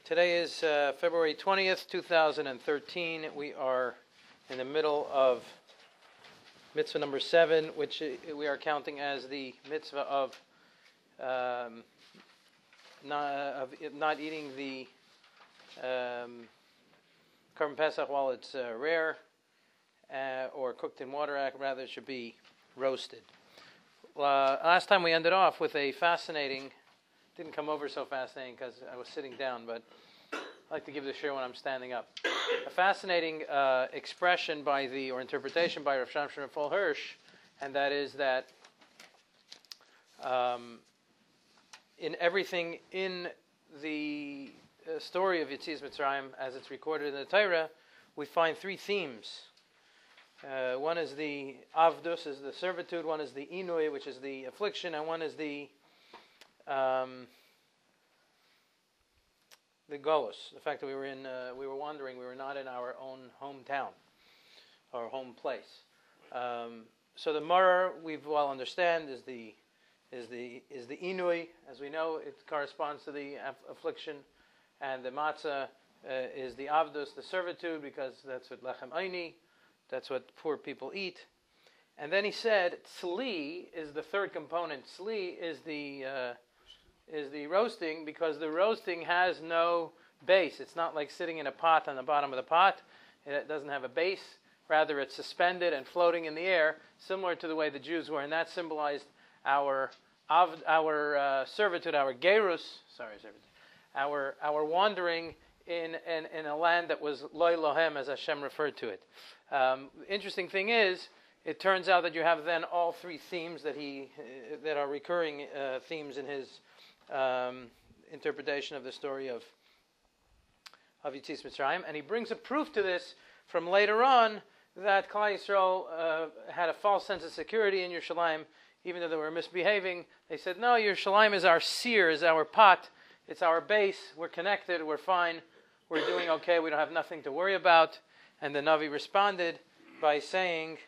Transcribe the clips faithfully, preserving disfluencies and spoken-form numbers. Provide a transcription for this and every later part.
Today is uh, February twentieth, two thousand thirteen. We are in the middle of mitzvah number seven, which we are counting as the mitzvah of um, not, of not eating the um, Korban Pesach while it's uh, rare uh, or cooked in water. Rather, it should be roasted. Uh, last time we ended off with a fascinating, didn't come over so fascinating because I was sitting down, but I like to give the share when I'm standing up. A fascinating uh, expression by the, or interpretation by Rav Shamshon Raphael Hirsch, and that is that um, in everything in the uh, story of Yetzias Mitzrayim, as it's recorded in the Torah, we find three themes. Uh, one is the avdus, is the servitude. One is the inui, which is the affliction, and one is the um, the golus. The fact that we were in, uh, we were wandering, we were not in our own hometown, our home place. Um, so the maror, we well understand, is the is the is the inui. As we know, it corresponds to the aff- affliction, and the matzah uh, is the avdus, the servitude, because that's what lechem aini. That's what poor people eat. And then he said, tzli is the third component. Tzli is the uh, is the roasting, because the roasting has no base. It's not like sitting in a pot on the bottom of the pot. It doesn't have a base. Rather, it's suspended and floating in the air, similar to the way the Jews were. And that symbolized our our uh, servitude, our gerus, sorry, servitude, our our wandering in, in in a land that was loy lohem, as Hashem referred to it. Um, the interesting thing is, it turns out that you have then all three themes that he uh, that are recurring uh, themes in his um, interpretation of the story of of Yetzias Mitzrayim, and he brings a proof to this from later on that Klal Yisrael uh, had a false sense of security in Yerushalayim, even though they were misbehaving. They said, "No, Yerushalayim is our seer, is our pot, it's our base. We're connected. We're fine. We're doing okay. We don't have nothing to worry about." And the Navi responded by saying,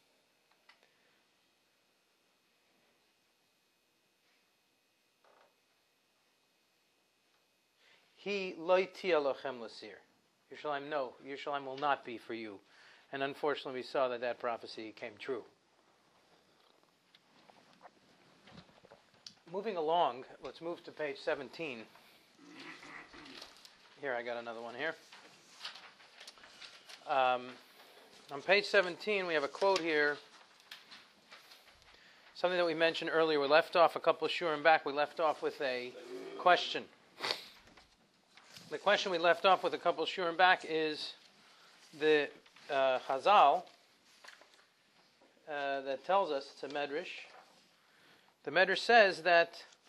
He loitia lochem l'sir. Yerushalayim, no, Yerushalayim will not be for you. And unfortunately, we saw that that prophecy came true. Moving along, let's move to page seventeen. Here, I got another one here. Um, on page seventeen, we have a quote here. Something that we mentioned earlier. We left off a couple of shurim back. We left off with a question. The question we left off with a couple of shurim back is the uh, Chazal uh, that tells us, it's a medrash. The medrash says that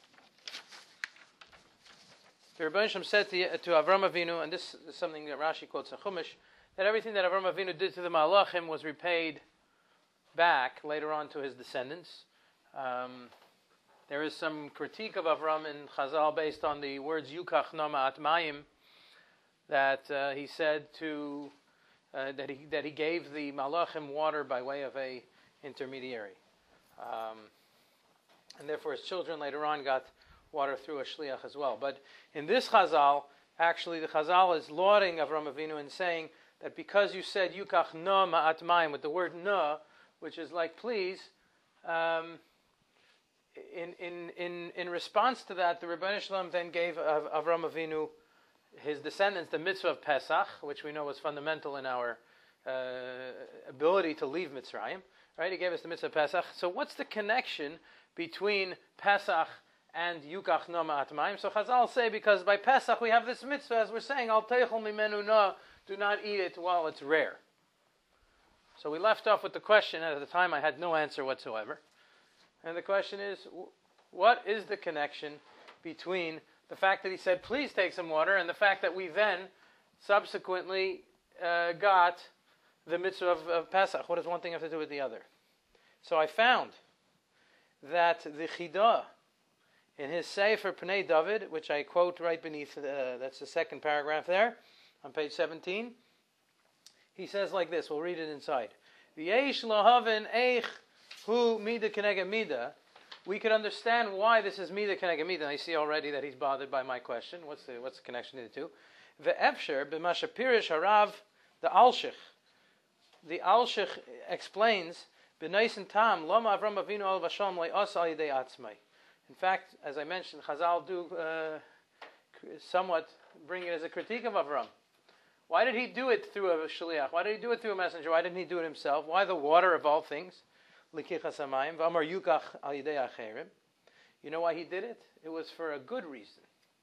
the Rebbeinu Shem said to, to Avram Avinu, and this is something that Rashi quotes in Chumash, that everything that Avram Avinu did to the Malachim was repaid back later on to his descendants. Um, there is some critique of Avram in Chazal based on the words Yukach Nama Atmayim, that uh, he said to uh, that he that he gave the Malachim water by way of a intermediary, um, and therefore his children later on got water through a shliach as well. But in this Chazal, actually the Chazal is lauding Avram Avinu and saying that because you said Yukach na ma'at mayim with the word na, which is like please, um, in in in in response to that, the Rebbeinu Shalom then gave Av- Avram Avinu, his descendants, the mitzvah of Pesach, which we know was fundamental in our uh, ability to leave Mitzrayim. Right? He gave us the mitzvah of Pesach. So what's the connection between Pesach and Yukach na ma'at mayim? So Chazal say because by Pesach we have this mitzvah, as we're saying, Al teichel mimenu na. Do not eat it while it's rare. So we left off with the question, and at the time I had no answer whatsoever. And the question is, what is the connection between the fact that he said, please take some water, and the fact that we then subsequently uh, got the mitzvah of, of Pesach? What does one thing have to do with the other? So I found that the Chidah, in his Sefer Pnei David, which I quote right beneath, uh, that's the second paragraph there, on page seventeen, he says like this. We'll read it inside. V'yesh lohaven eich hu mida keneged mida. we could understand why this is Mida Keneged Mida. And I see already that he's bothered by my question. What's the what's the connection to the two? Ve'efsher b'masha pirish harav the Alshich. The Alshich explains b'nais and tam lama Avram Avinu al v'shalom le'asa al yidei atzmai. In fact, as I mentioned, Chazal do uh, somewhat bring it as a critique of Avram. Why did he do it through a shliach? Why did he do it through a messenger? Why didn't he do it himself? Why the water of all things? You know why he did it? It was for a good reason.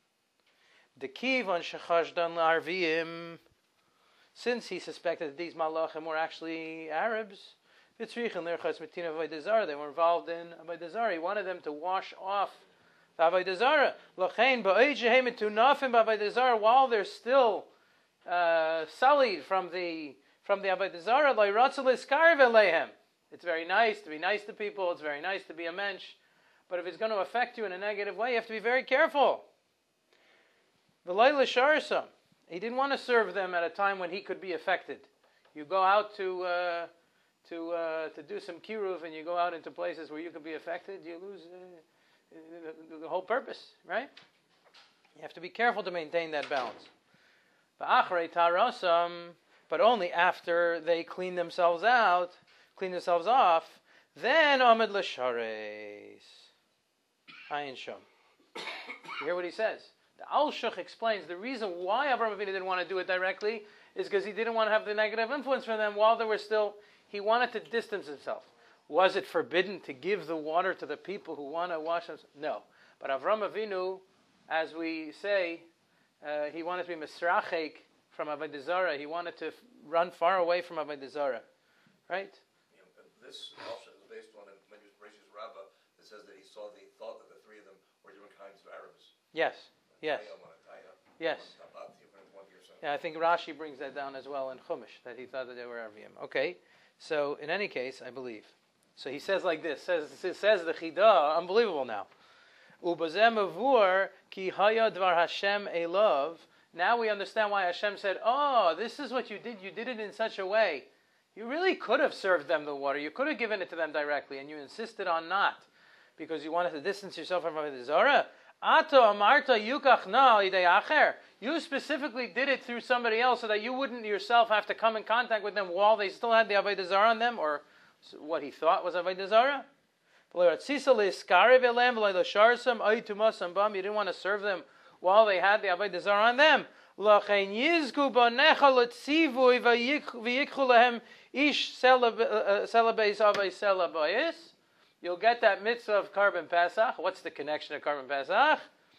Since he suspected that these malachim were actually Arabs, they were involved in Avodah Zarah. He wanted them to wash off the Avodah Zarah while they're still uh, sullied from the from the Avodah Zarah. It's very nice to be nice to people. It's very nice to be a mensch. But if it's going to affect you in a negative way, you have to be very careful. He didn't want to serve them at a time when he could be affected. You go out to uh, to uh, to do some kiruv, and you go out into places where you could be affected, you lose uh, the, the whole purpose, right? You have to be careful to maintain that balance. But only after they clean themselves out, clean themselves off, then Amid L'Shares. Ayin Shom. You hear what he says? The Alshich explains the reason why Avraham Avinu didn't want to do it directly is because he didn't want to have the negative influence from them while they were still, he wanted to distance himself. Was it forbidden to give the water to the people who want to wash themselves? No. But Avraham Avinu, as we say, uh, he wanted to be Misrachek from Avodah Zarah. He wanted to f- run far away from Avodah Zarah. Right? Yeah, this Alshich is based on it when he was Bereshit Rabbah that says that he saw the thought that the three of them were different kinds of Arabs. Yes. Yes. Yes. Yeah, I think Rashi brings that down as well in Chumash, that he thought that they were Arvim. Okay, so in any case, I believe. So he says like this, says says the Chidah, unbelievable now. Ubazem avur ki haya dvar Hashem elov. Now we understand why Hashem said, oh, this is what you did. You did it in such a way. You really could have served them the water. You could have given it to them directly, and you insisted on not, because you wanted to distance yourself from Avodah Zarah. Ato amarta yukach na idei acher. You specifically did it through somebody else so that you wouldn't yourself have to come in contact with them while they still had the Avodah Zarah on them, or what he thought was Avodah Zarah. You didn't want to serve them while they had the Avodah Zarah on them. You'll get that mitzvah of Karban Pesach. What's the connection of Karban Pesach?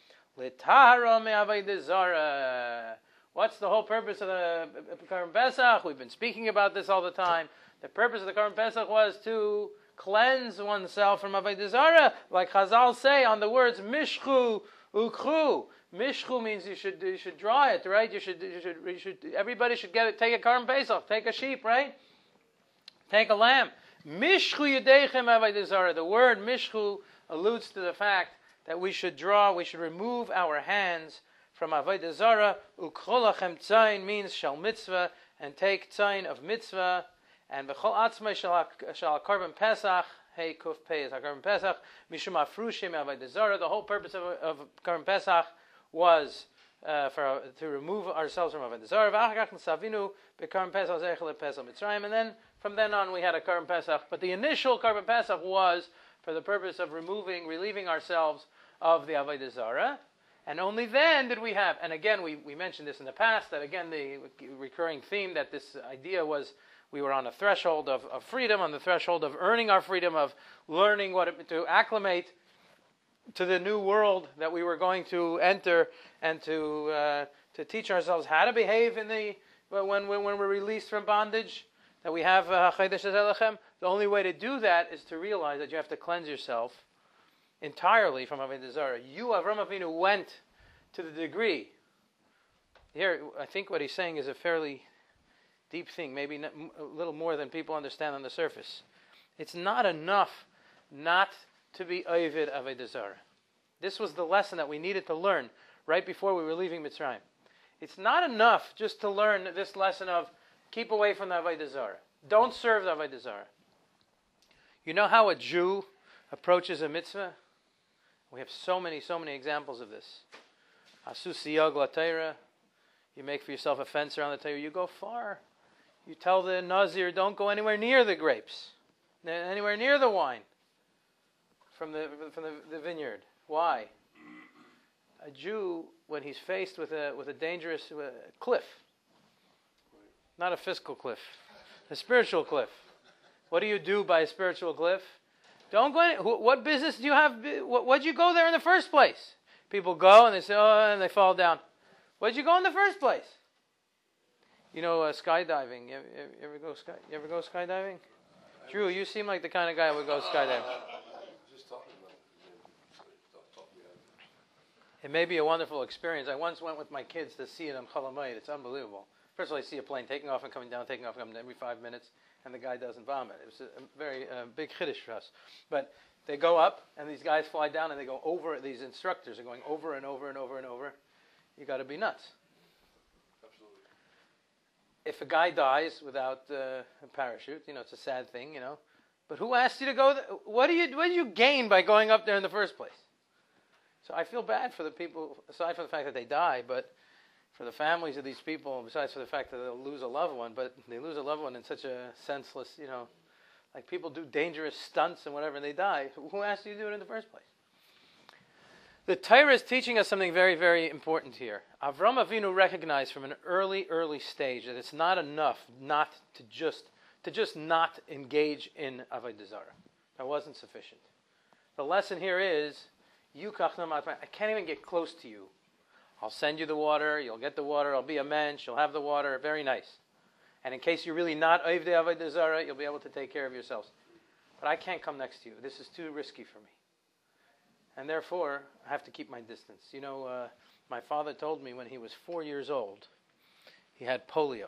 What's the whole purpose of the Karban Pesach? We've been speaking about this all the time. The purpose of the Karban Pesach was to cleanse oneself from Avodah Zarah, like Chazal say on the words Mishchu Ukchu. Mishchu means you should you should draw it, right? You should you should you should everybody should get it. Take a Karban Pesach, take a sheep, right? Take a lamb. Mishchu Yedechem Avodah Zarah. The word Mishchu alludes to the fact that we should draw, we should remove our hands from Avodah Zarah. Ukcholachem Tzayin means shal mitzvah, and take Tzayin of mitzvah. And B'chol Atzmai shal Karban Pesach, hey Kuf Pei is Karban Pesach, Mishum Afrushim Avodah Zarah. The whole purpose of, of Karban Pesach was uh, for to remove ourselves from Avodah Zarah. V'achakach Savinu B'Karban Pesach Zeichel Pesach Mitzrayim. And then from then on we had a Karban Pesach. But the initial Karban Pesach was for the purpose of removing, relieving ourselves of the Avodah Zarah. And only then did we have, and again we, we mentioned this in the past, that again the recurring theme that this idea was we were on a threshold of, of freedom, on the threshold of earning our freedom, of learning what it, to acclimate to the new world that we were going to enter, and to uh, to teach ourselves how to behave in the when when, when we're released from bondage. That we have uh, the only way to do that is to realize that you have to cleanse yourself entirely from Avodah Zarah. You, Avraham Avinu, went to the degree. Here, I think what he's saying is a fairly deep thing, maybe not, a little more than people understand on the surface. It's not enough not to be Ovid Avodah Zarah. This was the lesson that we needed to learn right before we were leaving Mitzrayim. It's not enough just to learn this lesson of keep away from the Avodah Zarah. Don't serve the Avodah Zarah. You know how a Jew approaches a mitzvah. We have so many, so many examples of this. Asu siyag la you make for yourself a fence around the Torah, you go far. You tell the Nazir, don't go anywhere near the grapes, anywhere near the wine from the from the, the vineyard. Why? A Jew, when he's faced with a with a dangerous uh, cliff, not a physical cliff, a spiritual cliff. What do you do by a spiritual cliff? Don't go in. What business do you have? What, what'd you go there in the first place? People go and they say, oh, and they fall down. Why'd you go in the first place? You know, uh, skydiving. You ever, you ever go sky? You ever go skydiving? Drew, you seem like the kind of guy who would go skydiving. Just talking about it. It may be a wonderful experience. I once went with my kids to see it on Cholamayit. It's unbelievable. First of all, you see a plane taking off and coming down, taking off and coming down every five minutes, and the guy doesn't vomit. It was a, a very uh, big chiddush for us. But they go up, and these guys fly down, and they go over. These instructors are going over and over and over and over. You got to be nuts. Absolutely. If a guy dies without uh, a parachute, you know, it's a sad thing, you know. But who asked you to go there? What do you what do you gain by going up there in the first place? So I feel bad for the people, aside from the fact that they die, but for the families of these people, besides for the fact that they'll lose a loved one, but they lose a loved one in such a senseless, you know, like people do dangerous stunts and whatever, and they die. Who asked you to do it in the first place? The Torah is teaching us something very, very important here. Avram Avinu recognized from an early, early stage that it's not enough not to just to just not engage in Avodah Zarah. That wasn't sufficient. The lesson here is, you I can't even get close to you. I'll send you the water, you'll get the water, I'll be a mensch, you'll have the water, very nice. And in case you're really not Ovdei Avodah Zarah, you'll be able to take care of yourselves. But I can't come next to you. This is too risky for me. And therefore, I have to keep my distance. You know, uh, my father told me when he was four years old, he had polio.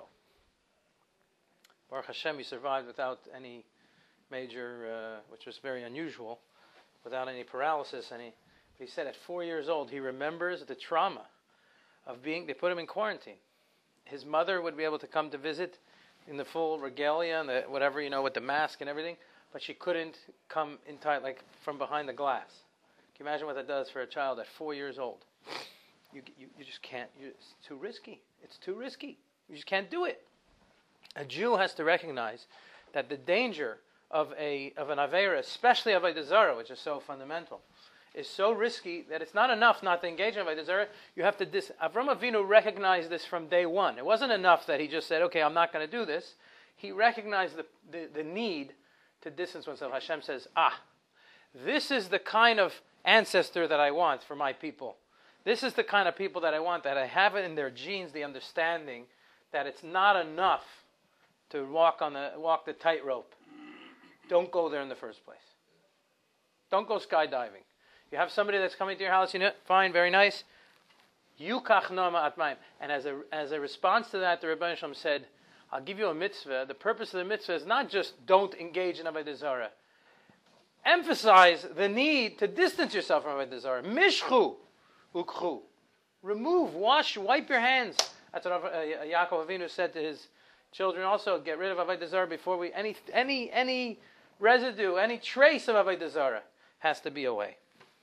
Baruch Hashem, he survived without any major, uh, which was very unusual, without any paralysis. Any. But he said at four years old, he remembers the trauma of being, they put him in quarantine. His mother would be able to come to visit in the full regalia and the whatever, you know, with the mask and everything, but she couldn't come in tight, like from behind the glass. Can you imagine what that does for a child at four years old? You you, you just can't. You, it's too risky. It's too risky. You just can't do it. A Jew has to recognize that the danger of a of an Aveira, especially Avodah Zarah, which is so fundamental, is so risky that it's not enough not to engage in Avodah Zarah. You have to dis. Avram Avinu recognized this from day one. It wasn't enough that he just said, "Okay, I'm not going to do this." He recognized the, the the need to distance oneself. Hashem says, "Ah, this is the kind of ancestor that I want for my people. This is the kind of people that I want, that I have it in their genes, the understanding that it's not enough to walk on the walk the tightrope. Don't go there in the first place. Don't go skydiving. You have somebody that's coming to your house, you know, fine, very nice. Yukach nama atmayim. And as a as a response to that, the Rebbeinu Shalom said, I'll give you a mitzvah. The purpose of the mitzvah is not just don't engage in Avodah Zarah. Emphasize the need to distance yourself from Avodah Zarah. Mishchu ukchu. Remove, wash, wipe your hands. That's what uh, Yaakov Avinu said to his children also. Get rid of Avodah Zarah before we, any any any residue, any trace of Avodah Zarah has to be away.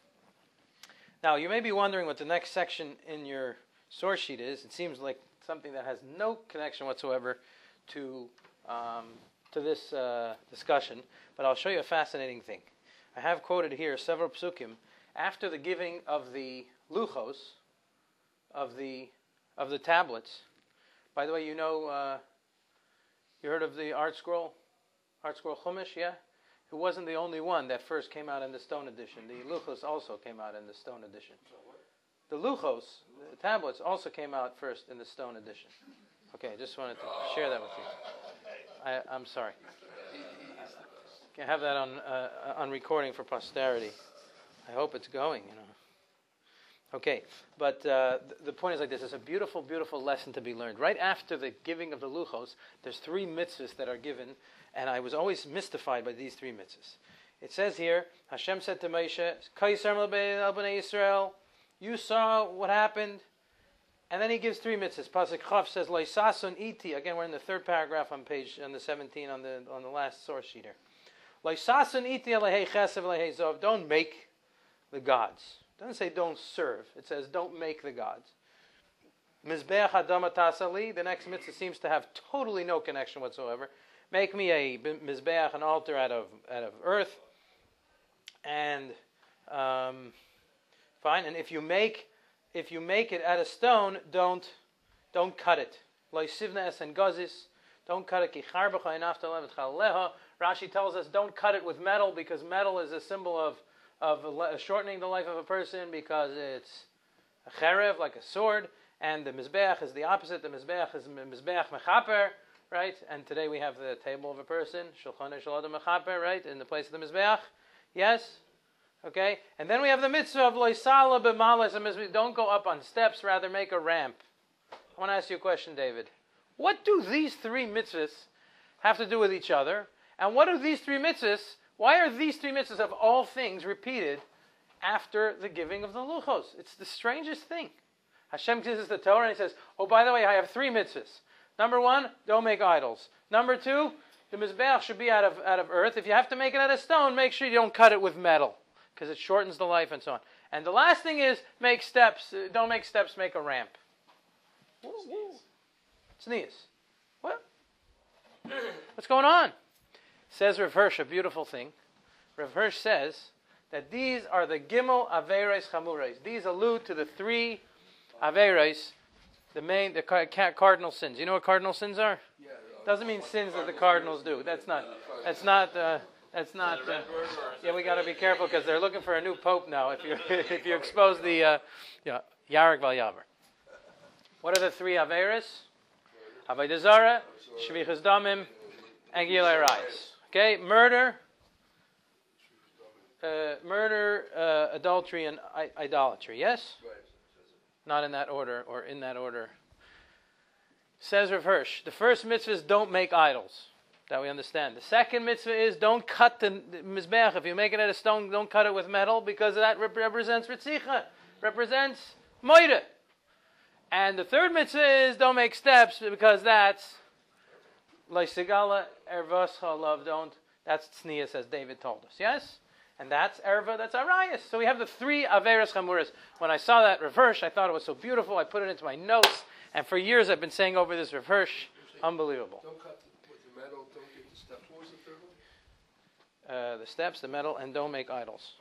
Now, you may be wondering what the next section in your source sheet is. It seems like something that has no connection whatsoever to um, to this uh, discussion, but I'll show you a fascinating thing. I have quoted here several psukim after the giving of the luchos, of the of the tablets. By the way, you know, uh, you heard of the Art Scroll, Art Scroll Chumash, yeah? It wasn't the only one that first came out in the stone edition. The luchos also came out in the stone edition. The luchos, the tablets, also came out first in the stone edition. Okay, just wanted to share that with you. I, I'm sorry. Can have that on uh, on recording for posterity. I hope it's going, you know. Okay, but uh, th- the point is like this. It's a beautiful, beautiful lesson to be learned. Right after the giving of the luchos, there's three mitzvahs that are given, and I was always mystified by these three mitzvahs. It says here, Hashem said to Moshe, Kaisar al bnei Yisrael, you saw what happened, and then he gives three mitzvahs. Pasuk Chav says, Loisasun iti. Again, we're in the third paragraph on page on the seventeen on the on the last source sheet here. Loisasun iti lehe chesev lehe zov. Don't make the gods. It doesn't say don't serve. It says don't make the gods. Mizbeach adama tasali. The next mitzvah seems to have totally no connection whatsoever. Make me a mizbeach, an altar out of out of earth, and um, fine. And if you make if you make it out of stone, don't don't cut it. Loisivna es and gazis. Don't cut it. Ki charbecha enafta levet chaleha. Rashi tells us don't cut it with metal because metal is a symbol of of shortening the life of a person because it's a cherev, like a sword, and the mizbeach is the opposite. The mizbeach is mizbeach mechaper, right? And today we have the table of a person, shulchan shalada mechaper, right, in the place of the mizbeach. Yes, okay. And then we have the mitzvah of loisala b'malas. Don't go up on steps, rather make a ramp. I want to ask you a question, David. What do these three mitzvahs have to do with each other? And what do these three mitzvahs? Why are these three mitzvahs of all things repeated after the giving of the luchos? It's the strangest thing. Hashem gives us the Torah and he says, oh, by the way, I have three mitzvahs. Number one, don't make idols. Number two, the mizbeach should be out of, out of earth. If you have to make it out of stone, make sure you don't cut it with metal because it shortens the life and so on. And the last thing is, make steps. Don't make steps, make a ramp. Sneeze. What? What's going on? Says Rav Hirsch, a beautiful thing. Rav Hirsch says that these are the Gimel Averos Chamuros. These allude to the three Averos, the main, the cardinal sins. You know what cardinal sins are? Yeah. Doesn't mean sins that the cardinals do. That's not. That's not. Uh, that's not. Uh, yeah, we got to be careful because they're looking for a new pope now. If you if you expose the uh, yeah Yarek Val Yaver. What are the three Averos? Avodah Zarah, Shvichas Damim, and Gilei Arayos. Okay, murder, uh, murder, uh, adultery, and I- idolatry. Yes, not in that order, or in that order. Says Rav Hirsch, the first mitzvah is don't make idols. That we understand. The second mitzvah is don't cut the, the mizbeach. If you make it out of stone, don't cut it with metal because that rep- represents ritzicha, represents moida. And the third mitzvah is don't make steps because that's Leisigala, ervascha, love, don't. That's tznius, as David told us. Yes? And that's erva, that's arayas. So we have the three averos chamuras. When I saw that Rav Hirsch, I thought it was so beautiful. I put it into my notes. And for years I've been saying over this Rav Hirsch. Unbelievable. Don't cut the, with the metal, don't get the steps. What was the third one? Uh, the steps, the metal, and don't make idols.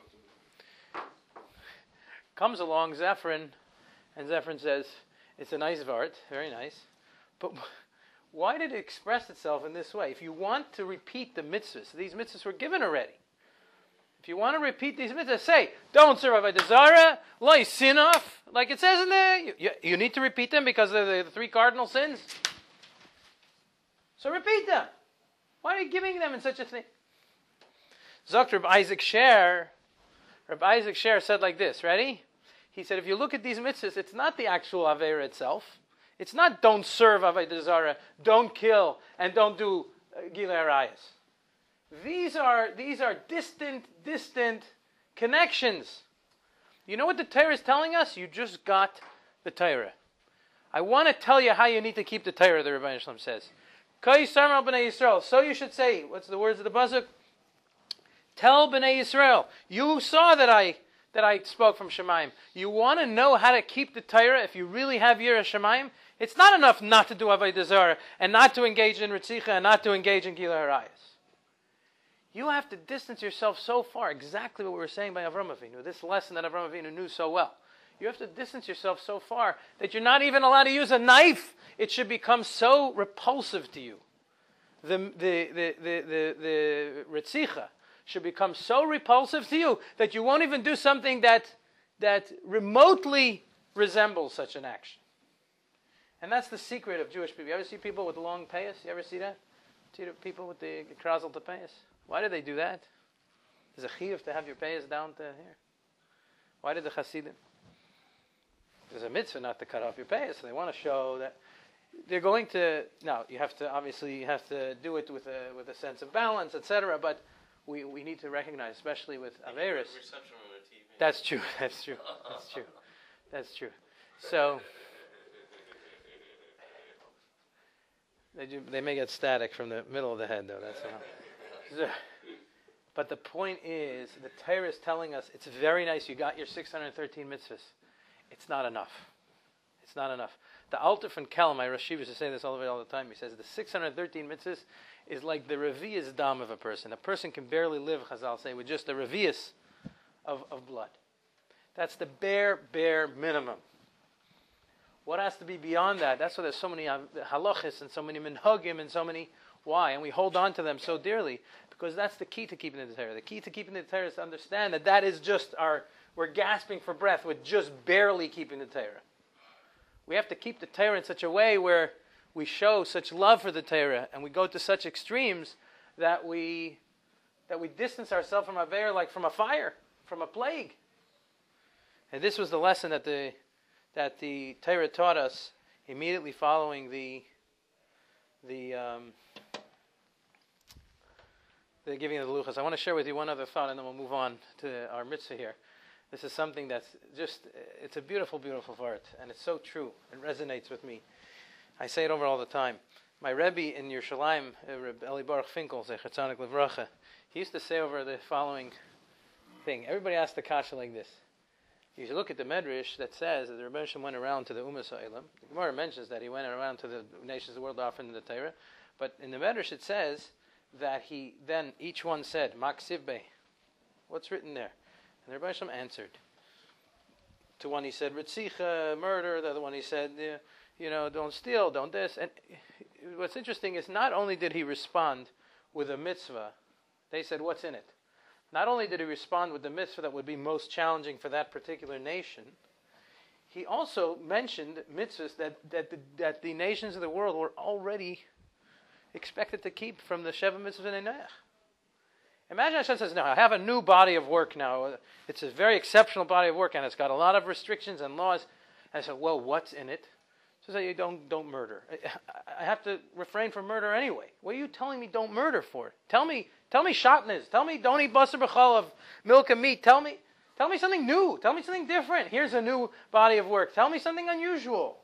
Comes along Zephyrin, and Zephyrin says, it's a nice vart, very nice. But why did it express itself in this way? If you want to repeat the mitzvahs, these mitzvahs were given already. If you want to repeat these mitzvahs, say, don't serve Avodah Zarah, lo sinaf, like it says in there. You, you, you need to repeat them because they're the, the three cardinal sins. So repeat them. Why are you giving them in such a thing? Zokt Reb Isaac Sher, Reb Isaac Sher said like this, ready? He said, if you look at these mitzvahs, it's not the actual Avera itself. It's not don't serve Avodah Zarah, don't kill, and don't do uh, Gilei Arayos. These are, these are distant, distant connections. You know what the Torah is telling us? You just got the Torah. I want to tell you how you need to keep the Torah, the Rebbeinu Shalom says. So you should say, what's the words of the Pasuk? Tell Bnei Yisrael, you saw that I that I spoke from Shemaim. You want to know how to keep the Torah if you really have Yirah Shemaim? It's not enough not to do Avodah Zarah and not to engage in Ritzicha and not to engage in Gilei Arayos. You have to distance yourself so far, exactly what we were saying by Avram Avinu, this lesson that Avram Avinu knew so well. You have to distance yourself so far that you're not even allowed to use a knife. It should become so repulsive to you. The, the, the, the, the, the Ritzicha should become so repulsive to you that you won't even do something that that remotely resembles such an action. And that's the secret of Jewish people. You ever see people with long payas? You ever see that? See the people with the krazel to payas? Why do they do that? There's a chiyuv to have your payas down to here. Why did the Hasidim? There's a mitzvah not to cut off your payas. So they want to show that they're going to. Now you have to obviously you have to do it with a with a sense of balance, et cetera. But we, we need to recognize, especially with Averis. That's true. That's true. That's true. That's true. So they do, they may get static from the middle of the head, though. That's all. So, But the point is, the Torah is telling us, it's very nice, you got your six hundred thirteen mitzvahs. It's not enough. It's not enough. The Alter from Kelm, my Rosh used to say this all the, all the time, he says the six hundred thirteen mitzvahs is like the revius dam of a person. A person can barely live, Chazal say, with just the revius of, of blood. That's the bare, bare minimum. What has to be beyond that? That's why there's so many halachis and so many minhagim and so many, why? And we hold on to them so dearly, because that's the key to keeping the Torah. The key to keeping the Torah is to understand that that is just our, we're gasping for breath with just barely keeping the Torah. We have to keep the Torah in such a way where we show such love for the Torah, and we go to such extremes that we that we distance ourselves from Aveir like from a fire, from a plague. And this was the lesson that the that the Torah taught us immediately following the the um, the giving of the luchas. I want to share with you one other thought, and then we'll move on to our mitzvah here. This is something that's just, it's a beautiful, beautiful art, and it's so true. It resonates with me. I say it over all the time. My Rebbe in Yerushalayim, uh, Rebbe Eli Baruch Finkel, Zecher Tzadik Livracha, he used to say over the following thing. Everybody asks the kasha like this. You should look at the Medrash that says that the Rebbe Shem went around to the Umas Ha'elam. The Gemara mentions that he went around to the nations of the world offering the Torah. But in the Medrash it says that he then, each one said, Maksivbe. What's written there? And the Rebbe Shem answered. To one he said, Ritzicha, murder. The other one he said, you know, don't steal, don't this. And what's interesting is not only did he respond with a mitzvah, they said, what's in it? Not only did he respond with the mitzvah that would be most challenging for that particular nation, he also mentioned mitzvahs that, that, the, that the nations of the world were already expected to keep from the Sheva mitzvahs in Noach. Imagine Hashem says, no, I have a new body of work now. It's a very exceptional body of work, and it's got a lot of restrictions and laws. And I said, well, what's in it? So say, you don't, don't murder. I have to refrain from murder anyway. What are you telling me don't murder for? Tell me, tell me shatnez. Tell me don't eat basar b'chal of milk and meat. Tell me, tell me something new. Tell me something different. Here's a new body of work. Tell me something unusual.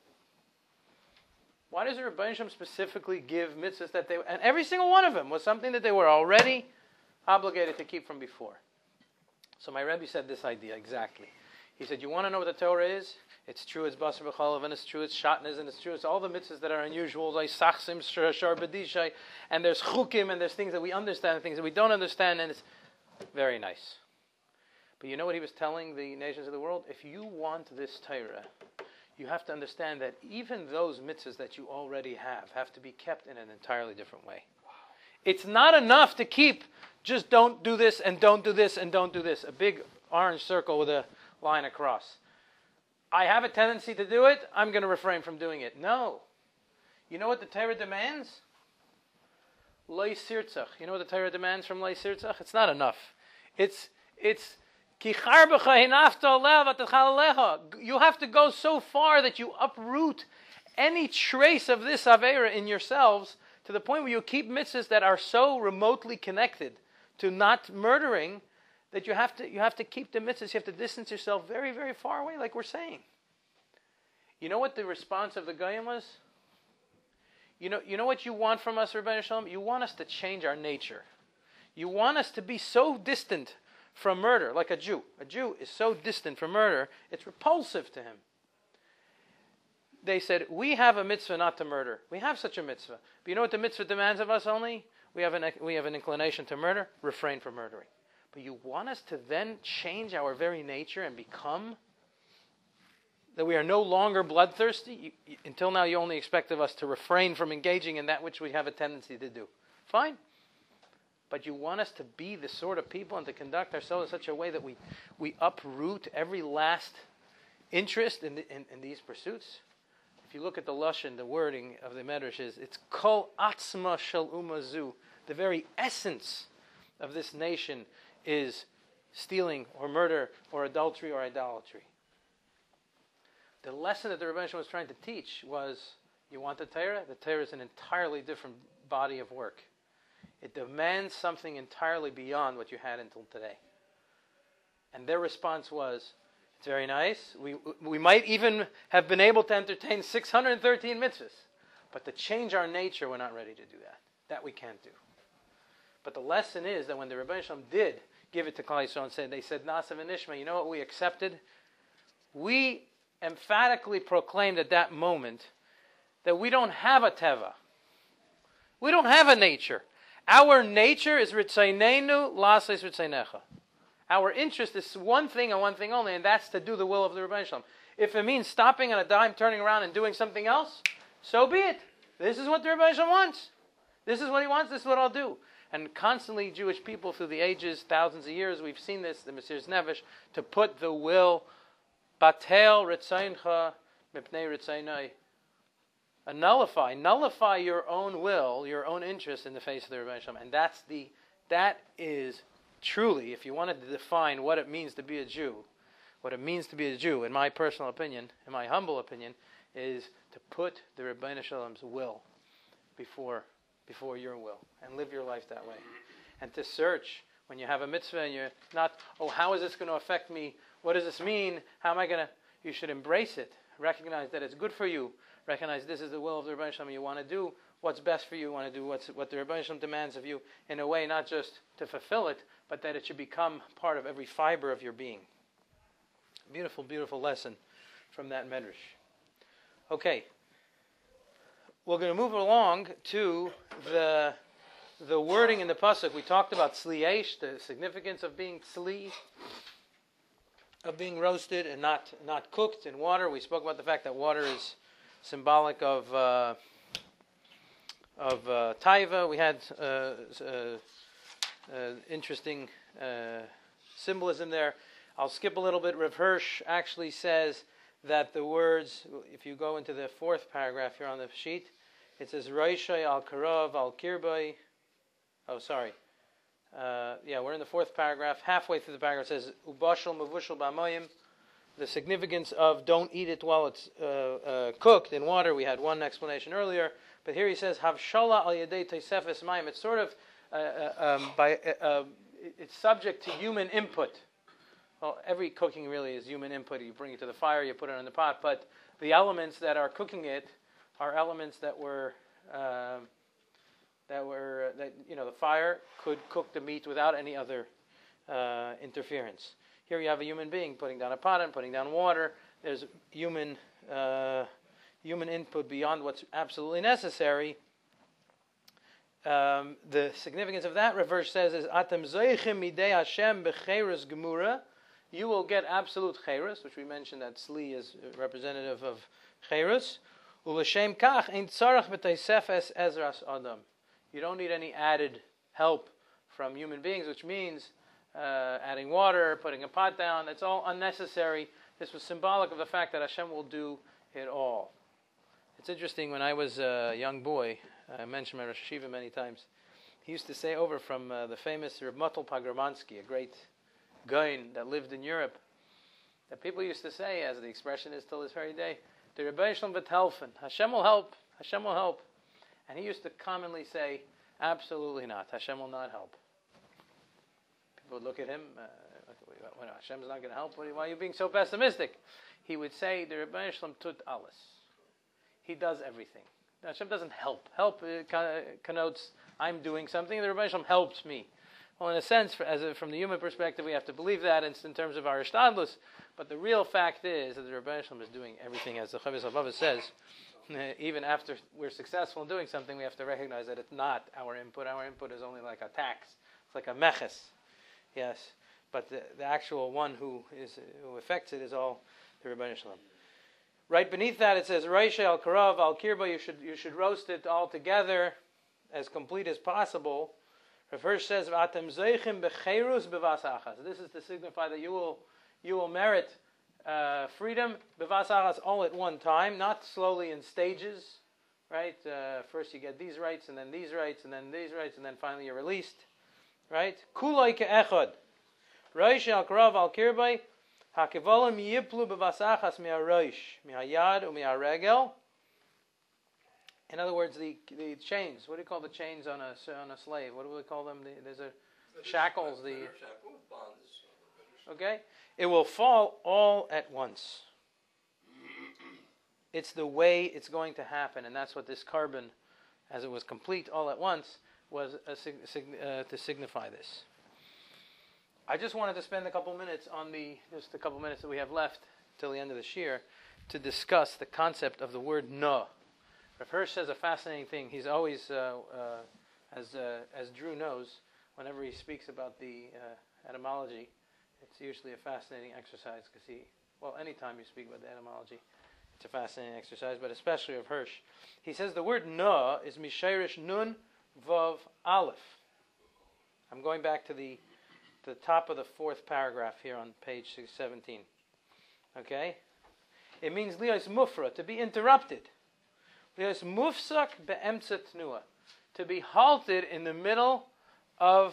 Why does the Rebbeinu Shem specifically give mitzvahs that they, and every single one of them was something that they were already obligated to keep from before. So my Rebbe said this idea exactly. He said, you want to know what the Torah is? It's true, it's basar b'chalav, and it's true, it's shatnez, and it's true, it's all the mitzvahs that are unusual, like sachsim, shar b'dishay, and there's chukim, and there's things that we understand, and things that we don't understand, and it's very nice. But you know what he was telling the nations of the world? If you want this Torah, you have to understand that even those mitzvahs that you already have have to be kept in an entirely different way. It's not enough to keep just don't do this and don't do this and don't do this. A big orange circle with a line across. I have a tendency to do it. I'm going to refrain from doing it. No. You know what the Torah demands? Loi sirtzach. You know what the Torah demands from Loi sirtzach? It's not enough. It's it's you have to go so far that you uproot any trace of this avera in yourselves to the point where you keep mitzvahs that are so remotely connected to not murdering that you have to you have to keep the mitzvahs. You have to distance yourself very, very far away, like we're saying. You know what the response of the Goyim was? You know, you know what you want from us, Rebbeinu Shalom? You want us to change our nature. You want us to be so distant from murder, like a Jew. A Jew is so distant from murder, it's repulsive to him. They said, we have a mitzvah not to murder. We have such a mitzvah. But you know what the mitzvah demands of us only? We have an, we have an inclination to murder. Refrain from murdering. But you want us to then change our very nature and become that we are no longer bloodthirsty? You, you, until now you only expect of us to refrain from engaging in that which we have a tendency to do. Fine. But you want us to be the sort of people and to conduct ourselves in such a way that we, we uproot every last interest in, the, in, in these pursuits? If you look at the lashon, the wording of the Medrash is, it's kol atzma shel umazu. The very essence of this nation is stealing or murder or adultery or idolatry. The lesson that the Rebbeinu was trying to teach was, you want the Torah? The Torah is an entirely different body of work. It demands something entirely beyond what you had until today. And their response was, it's very nice. We we might even have been able to entertain six hundred thirteen mitzvahs. But to change our nature, we're not ready to do that. That we can't do. But the lesson is that when the Rebbeinu Shalom did give it to Klal Yisrael and said, they said, Nasav and Nishma, you know what we accepted? We emphatically proclaimed at that moment that we don't have a teva. We don't have a nature. Our nature is Ritzaynenu Lases Ritzaynecha. Our interest is one thing and one thing only, and that's to do the will of the Rebbeinu Shalom. If it means stopping on a dime, turning around and doing something else, so be it. This is what the Rebbeinu Shalom wants. This is what he wants, this is what I'll do. And constantly Jewish people through the ages, thousands of years, we've seen this, the Mesiras Nefesh, to put the will, Batel Ritzayncha Mipnei Ritzaynai, nullify, nullify your own will, your own interest in the face of the Rebbeinu Shalom. And that's the, that is truly, if you wanted to define what it means to be a Jew, what it means to be a Jew, in my personal opinion, in my humble opinion, is to put the Rebbeinu Shalom's will before before your will, and live your life that way. And to search, when you have a mitzvah and you're not, oh, how is this going to affect me? What does this mean? How am I going to, you should embrace it. Recognize that it's good for you. Recognize this is the will of the Rebbeinu Shalom. You want to do what's best for you. You want to do what's, what the Rebbeinu Shalom demands of you, in a way not just to fulfill it, but that it should become part of every fiber of your being. Beautiful, beautiful lesson from that medrash. Okay. We're going to move along to the the wording in the pasuk. We talked about sliesh, the significance of being sli, of being roasted and not not cooked in water. We spoke about the fact that water is symbolic of uh, of uh, taiva. We had uh, uh, uh, interesting uh, symbolism there. I'll skip a little bit. Rav Hirsch actually says that the words, if you go into the fourth paragraph here on the sheet, it says Roishay al Karov al Kirbay. Oh, sorry. Uh, yeah, we're in the fourth paragraph. Halfway through the paragraph, it says Ubashal Mavushal B'Amoyim. The significance of don't eat it while it's uh, uh, cooked in water. We had one explanation earlier, but here he says Havshala al Yedei Tosefes Mayim. It's sort of uh, uh, um, by uh, uh, it's subject to human input. Well, every cooking really is human input. You bring it to the fire, you put it in the pot, but the elements that are cooking it are elements that were uh, that were that you know the fire could cook the meat without any other uh, interference. Here you have a human being putting down a pot and putting down water. There's human uh, human input beyond what's absolutely necessary. Um, the significance of that reverse says is Atem zoichim midei Hashem b'cheirus gemura. You will get absolute cheirus, which we mentioned that sli is representative of cheirus. U'l'shem kach ein tzarach b'teisefes ezras adam. You don't need any added help from human beings, which means uh, adding water, putting a pot down. It's all unnecessary. This was symbolic of the fact that Hashem will do it all. It's interesting, when I was a young boy, I mentioned my Rosh Hashiva many times, he used to say over from uh, the famous Reb Motel Pogromansky, a great Gaon that lived in Europe, that people used to say, as the expression is till this very day, the Rebbeinu Shalom wird helfen. Hashem will help. Hashem will help. And he used to commonly say, absolutely not. Hashem will not help. People would look at him, uh, well, Hashem's not going to help. Why are you being so pessimistic? He would say, the Rebbeinu Shalom tut alles. He does everything. Hashem doesn't help. Help uh, connotes I'm doing something. The Rebbeinu Shalom helps me. Well, in a sense, for, as a, from the human perspective, we have to believe that in, in terms of our ishtadlus. But the real fact is that the Rebbeinu Shalom is doing everything, as the Chavis Habava says. Even after we're successful in doing something, we have to recognize that it's not our input. Our input is only like a tax. It's like a meches. Yes. But the, the actual one who is who affects it is all the Rebbeinu Shalom. Right beneath that it says Roishay al Karav al Kirba. You should you should roast it all together, as complete as possible. Rav Hirsch says Atem Zeichim becheirus bevas achas. This is to signify that you will you will merit uh, freedom bevas achas all at one time, not slowly in stages. Right? Uh, first you get these rights, and then these rights, and then these rights, and then finally you're released. Right? Kulay ke'echad. Roishay al Karav al Kirba. Hakevolim yiplu bevasachas mi'aroish mi'ayad u'mi'aregel. In other words, the the chains. What do you call the chains on a on a slave? What do we call them? The, there's a shackles. The okay. It will fall all at once. It's the way it's going to happen, and that's what this carbon, as it was complete all at once. was a, sig- sig- uh, to signify this. I just wanted to spend a couple minutes on the, just a couple minutes that we have left till the end of the year, to discuss the concept of the word no. Rav Hirsch says a fascinating thing. He's always, uh, uh, as uh, as Drew knows, whenever he speaks about the uh, etymology, it's usually a fascinating exercise because he, well, anytime you speak about the etymology, it's a fascinating exercise, but especially of Hirsch. He says the word no is Mishayrish Nun Vav Aleph. I'm going back to the the top of the fourth paragraph here on page seventeen. Okay? It means lios mufra, to be interrupted. Lios mufsak be'emtza tnua, to be halted in the middle of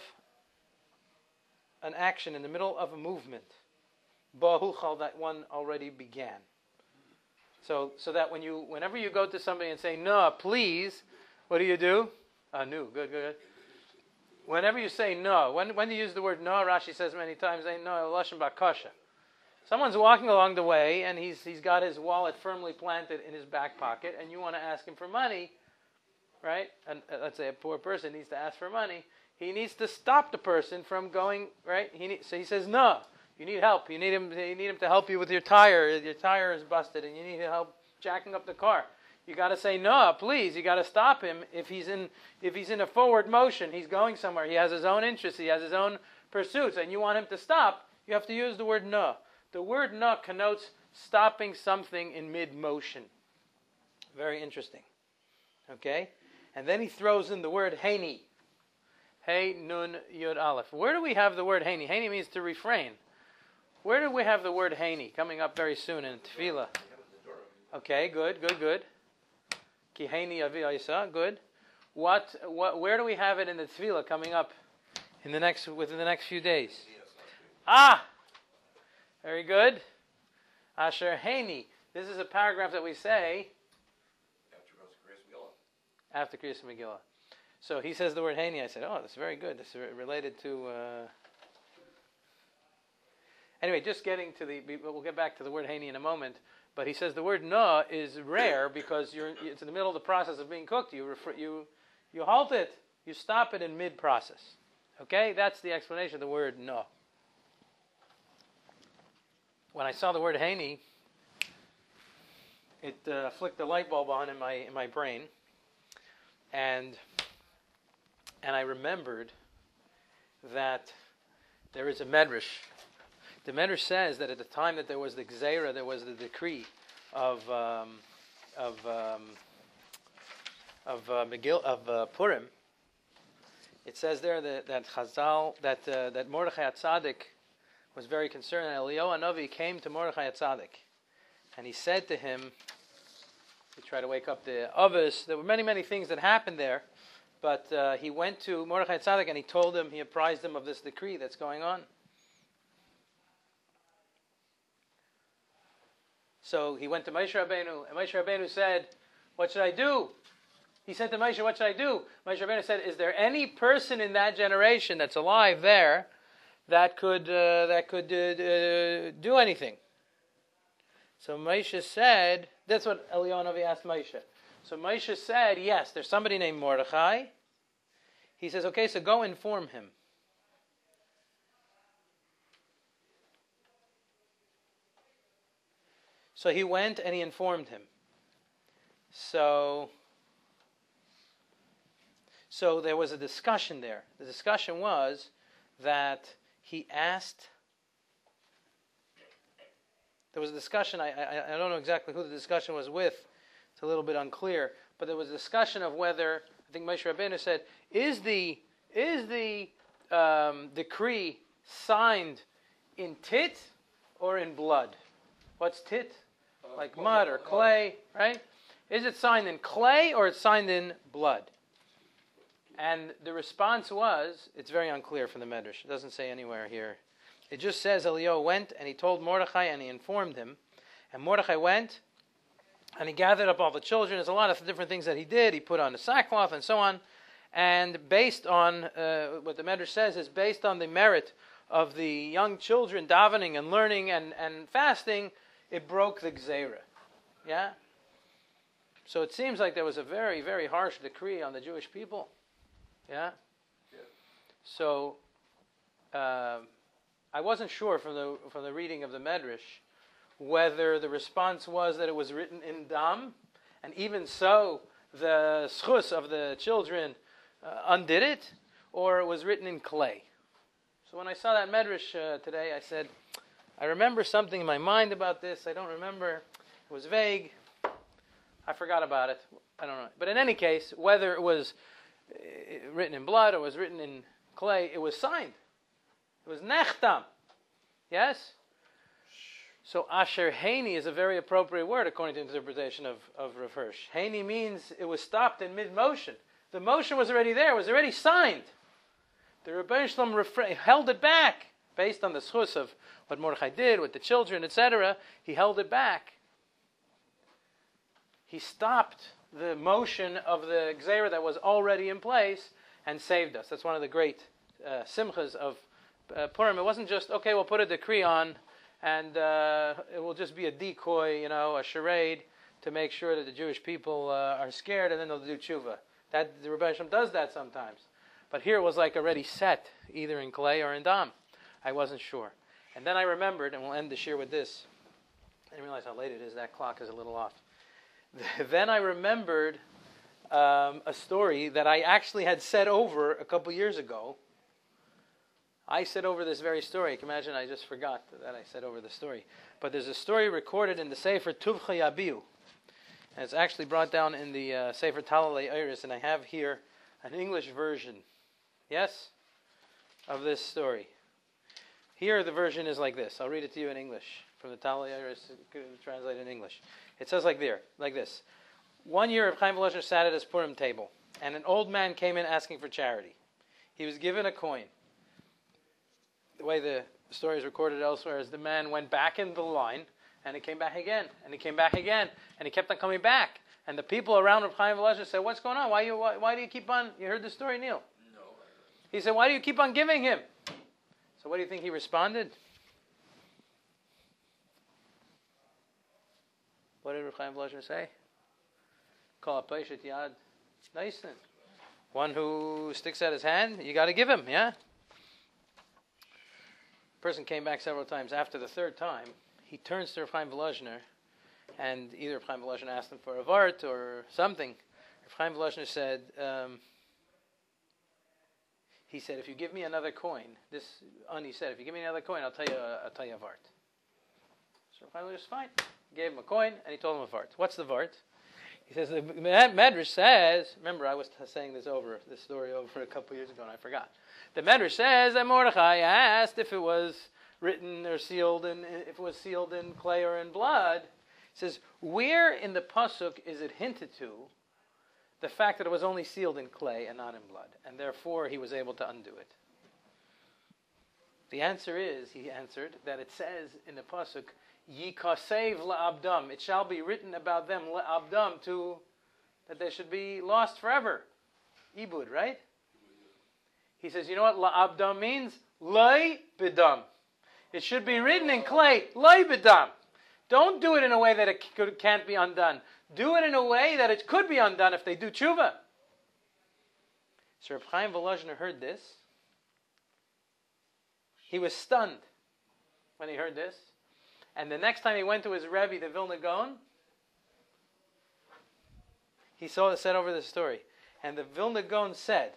an action, in the middle of a movement. Bahuchal, that one already began. So, so that when you, whenever you go to somebody and say no, please, what do you do? Ah, no, good, good, good. Whenever you say no, when when you use the word no, Rashi says many times, ain't no lashon bakasha. Someone's walking along the way and he's he's got his wallet firmly planted in his back pocket, and you want to ask him for money, right? And uh, let's say a poor person needs to ask for money. He needs to stop the person from going, right? He need, so he says no. You need help. You need him. You need him to help you with your tire. Your tire is busted, and you need help jacking up the car. You got to say no, please. You got to stop him if he's in if he's in a forward motion. He's going somewhere. He has his own interests. He has his own pursuits, and you want him to stop. You have to use the word no. The word no connotes stopping something in mid-motion. Very interesting. Okay, and then he throws in the word heini. Hey nun yud aleph. Where do we have the word heini? Heini means to refrain. Where do we have the word heini? Coming up very soon in tefillah. Okay, good, good, good. Ki heini avi ayisa, good. What, what, where do we have it in the tefillah coming up in the next, within the next few days? Ah, very good. Asher heini. This is a paragraph that we say after Kriyas Megillah. So he says the word heini. I said, oh, that's very good. This is related to. Uh... Anyway, just getting to the. We'll get back to the word heini in a moment. But he says the word no is rare because you're it's in the middle of the process of being cooked. You refer, you you halt it. You stop it in mid-process. Okay, that's the explanation of the word no. When I saw the word heini, it uh, flicked a light bulb on in my in my brain, and and I remembered that there is a medrash. The Medrash says that at the time that there was the Gzeira, there was the decree of um, of um, of uh, Megil, of uh, Purim. It says there that that Chazal that uh, that Mordechai Tzaddik was very concerned. And Eliyahu Hanavi came to Mordechai Tzaddik, and he said to him, he tried to wake up the Avos. There were many many things that happened there, but uh, he went to Mordechai Tzaddik and he told him, he apprised him of this decree that's going on. So he went to Moshe Rabbeinu, and Moshe Rabbeinu said, what should I do? He said to Moshe, what should I do? Moshe Rabbeinu said, is there any person in that generation that's alive there that could uh, that could uh, uh, do anything? So Moshe said, that's what Eliyahu Hanavi asked Moshe. So Moshe said, yes, there's somebody named Mordechai. He says, okay, so go inform him. So he went and he informed him. So, so there was a discussion there. The discussion was that he asked. There was a discussion. I, I I don't know exactly who the discussion was with. It's a little bit unclear. But there was a discussion of whether, I think Moshe Rabbeinu said, is the is the um, decree signed in tit or in blood? What's tit? Like mud or clay, right? Is it signed in clay or it's signed in blood? And the response was, it's very unclear from the Medrash. It doesn't say anywhere here. It just says Eliyahu went and he told Mordechai and he informed him. And Mordechai went and he gathered up all the children. There's a lot of different things that he did. He put on the sackcloth and so on. And based on, uh, what the Medrash says is based on the merit of the young children davening and learning and, and fasting, it broke the Gzeira. Yeah? So it seems like there was a very, very harsh decree on the Jewish people. Yeah? Yeah. So, um, I wasn't sure from the from the reading of the Medrash whether the response was that it was written in Dam, and even so, the schus of the children uh, undid it, or it was written in clay. So when I saw that Medrash uh, today, I said, I remember something in my mind about this. I don't remember. It was vague. I forgot about it. I don't know. But in any case, whether it was uh, written in blood or was written in clay, it was signed. It was nechtam. Yes? So Asher Heini is a very appropriate word according to the interpretation of, of Rav Hirsch. Heini means it was stopped in mid-motion. The motion was already there. It was already signed. The Rebbeinu Shalom refra- held it back based on the schus of what Mordechai did with the children, et cetera. He held it back. He stopped the motion of the Gzeira that was already in place and saved us. That's one of the great uh, simchas of uh, Purim. It wasn't just, okay, we'll put a decree on and uh, it will just be a decoy, you know, a charade to make sure that the Jewish people uh, are scared and then they'll do tshuva. That, the Rebbe Shem does that sometimes. But here it was like already set, either in clay or in dam. I wasn't sure. And then I remembered, and we'll end the shir with this. I didn't realize how late it is. That clock is a little off. Then I remembered um, a story that I actually had said over a couple years ago. I said over this very story. You can imagine I just forgot that I said over the story. But there's a story recorded in the Sefer Tuvcha Yabiu. And it's actually brought down in the uh, Sefer Talalei Eiris, and I have here an English version. Yes? Of this story. Here the version is like this. I'll read it to you in English. From the Talalei Eiris, translated in English. It says like there, like this. One year, Reb Chaim Volozhiner sat at his Purim table, and an old man came in asking for charity. He was given a coin. The way the story is recorded elsewhere is the man went back in the line, and he came back again, and he came back again, and he kept on coming back. And the people around Reb Chaim Volozhiner said, "What's going on? Why you why, why do you keep on?" You heard the story, Neil? No. He said, "Why do you keep on giving him?" So what do you think he responded? What did Reb Chaim Volozhiner say? Call a Peshet Yad Naisen. One who sticks out his hand, you got to give him, yeah? The person came back several times. After the third time, he turns to Reb Chaim Volozhiner, and either Reb Chaim Volozhiner asked him for a vart or something. Reb Chaim Volozhiner said, um, he said, if you give me another coin, this Ani said, if you give me another coin, I'll tell you, uh, I'll tell you a vart. So Reb Chaim Volozhiner said, fine. He gave him a coin, and he told him a vart. What's the vart? He says, the Medrash says, remember I was saying this over, this story over a couple years ago, and I forgot. The Medrash says that Mordechai asked if it was written or sealed in, if it was sealed in clay or in blood. He says, where in the pasuk is it hinted to the fact that it was only sealed in clay and not in blood, and therefore he was able to undo it? The answer is, he answered, that it says in the pasuk, Yikasev la'abdam. It shall be written about them la'abdam, to that they should be lost forever. Ibud, right? He says, you know what la'abdam means? Lai bidam. It should be written in clay. Lai bidam. Don't do it in a way that it could, can't be undone. Do it in a way that it could be undone if they do tshuva. So Reb Chaim Volozhiner heard this. He was stunned when he heard this. And the next time he went to his Rebbe, the Vilna Gaon, he saw said over the story. And the Vilna Gaon said,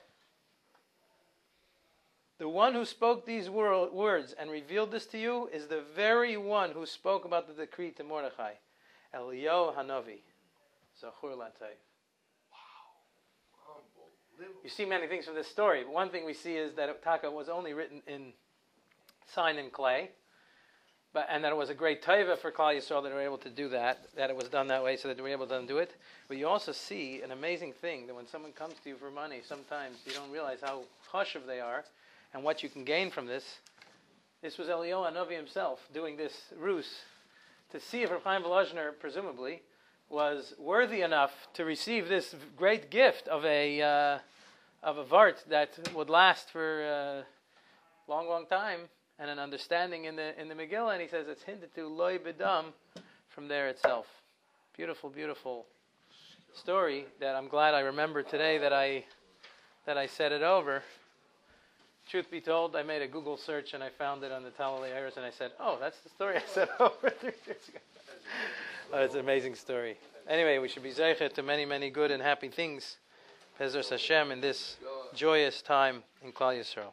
the one who spoke these wor- words and revealed this to you is the very one who spoke about the decree to Mordechai. Eliyahu Hanavi. Zachur Latay. Wow. Unbelievable. You see many things from this story. But one thing we see is that Taka was only written in, signed in clay. But, and that it was a great taiva for Klal Yisrael that they were able to do that, that it was done that way so that they were able to undo it. But you also see an amazing thing, that when someone comes to you for money, sometimes you don't realize how chashuv they are and what you can gain from this. This was Eliyahu Hanavi himself doing this ruse to see if Reb Chaim Volozhiner, presumably, was worthy enough to receive this great gift of a uh, of a vart that would last for a long, long time. And an understanding in the in the Megillah, and he says it's hinted to loy bedam from there itself. Beautiful, beautiful story that I'm glad I remember today that I that I said it over. Truth be told, I made a Google search and I found it on the Talalei Iris, and I said, "Oh, that's the story I said over three years ago." Oh, it's an amazing story. Anyway, we should be zeicher to many, many good and happy things, Bezras Hashem, in this joyous time in Klal Yisrael.